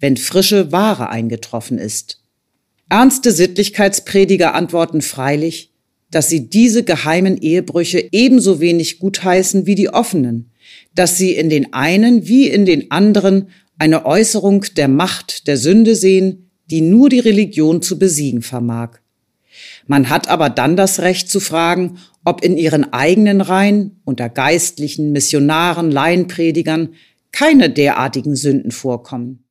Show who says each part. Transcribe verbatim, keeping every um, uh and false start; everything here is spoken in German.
Speaker 1: wenn frische Ware eingetroffen ist. Ernste Sittlichkeitsprediger antworten freilich, dass sie diese geheimen Ehebrüche ebenso wenig gutheißen wie die offenen, dass sie in den einen wie in den anderen eine Äußerung der Macht der Sünde sehen, die nur die Religion zu besiegen vermag. Man hat aber dann das Recht zu fragen, ob in ihren eigenen Reihen unter Geistlichen, Missionaren, Laienpredigern keine derartigen Sünden vorkommen.